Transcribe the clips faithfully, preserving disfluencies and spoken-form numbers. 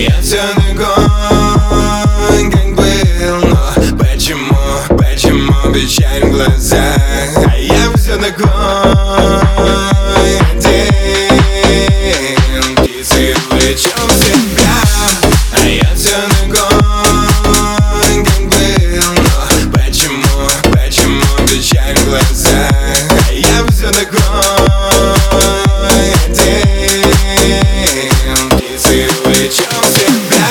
я все такой, как был. Но почему, почему печаль в глазах? А я все такой один. Птицей увлечен в себя. А я все такой, как был. Но почему, почему печаль в глазах? А я все такой один. Птицей увлечен в себя.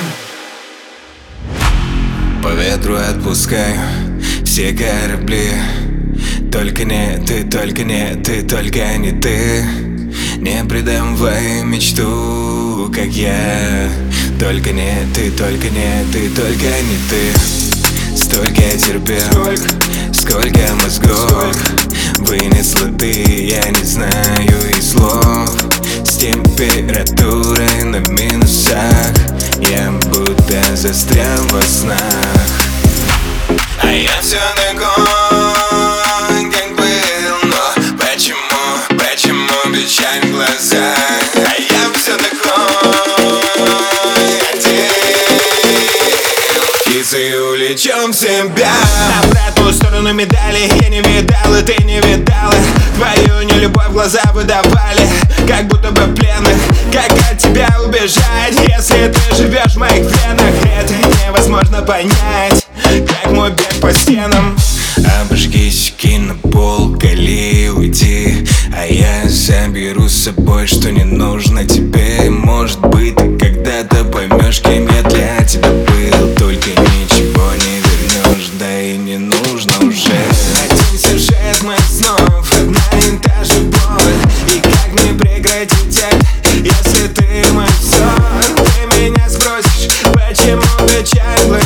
По ветру отпускаю все корабли. Только не ты, только не ты, только не ты. Не предавай мечту, как я. Только не ты, только не ты, только не ты. Столько терпел, сколько мозгов вынесла ты, я не знаю и слов. С температурой на минусах я будто застрял во снах. А я все такой, как был. Но почему, почему печаль в глазах? А я все такой один. Птицей увлечен в себя. Обратную сторону медали я не видал, и ты не видала. Твою нелюбовь глаза выдавали, как будто бы пленных. Как от тебя убежать, если ты живешь в моих венах? Это невозможно понять, как мой бег по стенам. Обожгись, кинь на пол, кали, уйди. А я заберу с собой, что не нужно тебе. Может быть, ты когда-то поймешь, кем я для тебя был. Только ничего не вернешь, да и не нужно уже. Один сюжет моих снов, одна и та же боль. И как мне прекратить это, если ты мой сон? Ты меня спросишь, почему печаль?